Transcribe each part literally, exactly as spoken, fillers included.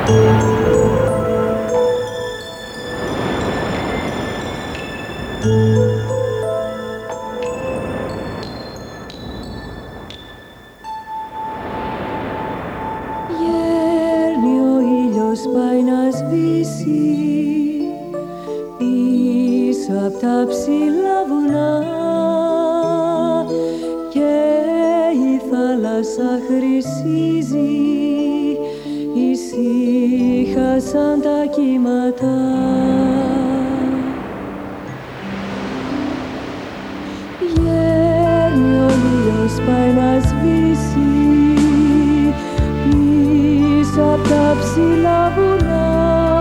Γέρνει ο ήλιος, πάει να σβήσει πίσω απ' τα ψηλά βουνά και η θάλασσα χρυσίζει, ησύχασαν τα κύματα. Γέρνει ο ήλιος, πάει να σβήσει πίσω απ' τα ψηλά βουνά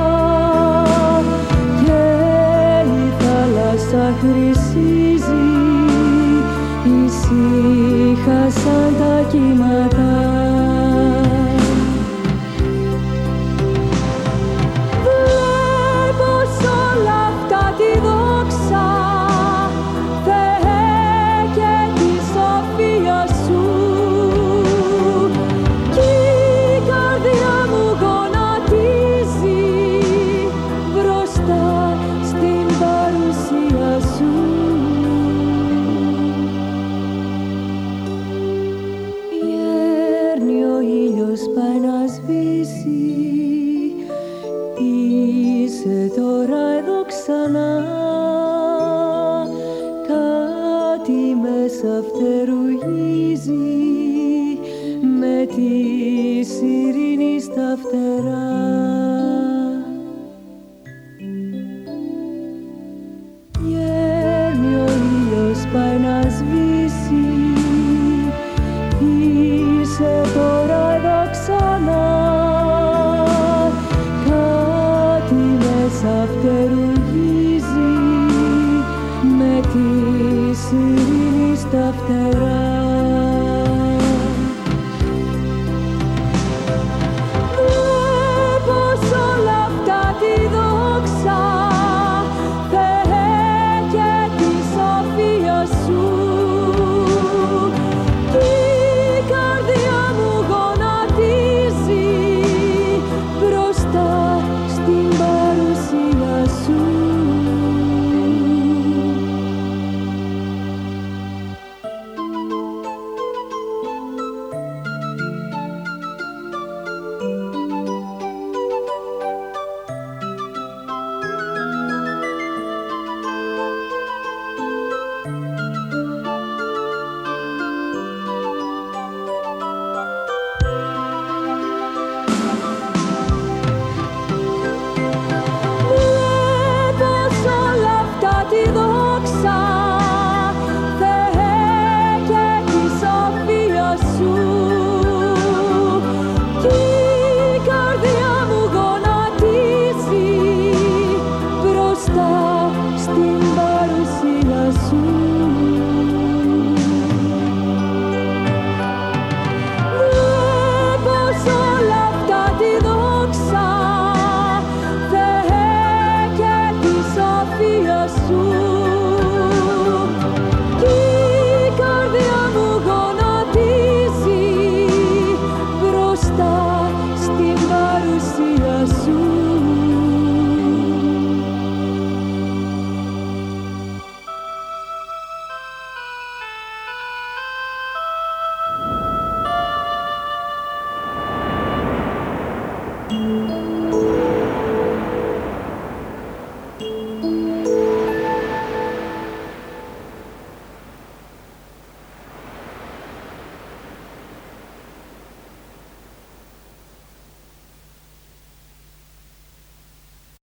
και η θάλασσα χρυσίζει, ησύχασαν τα κύματα. Βλέπω σ' όλα αυτά τη δόξα, Θεέ, και τη σοφία σου, κι η καρδιά μου γονατίζει μπροστά στην παρουσία σου. Γέρνει ο ήλιος, πάει να σβήσει, είσαι τώρα εδώ ξανά, κάτι μέσα φτερουγίζει με τη σιρήνη στα φτερά. Γέρνει ο ήλιος, πάει να σβήσει, είσαι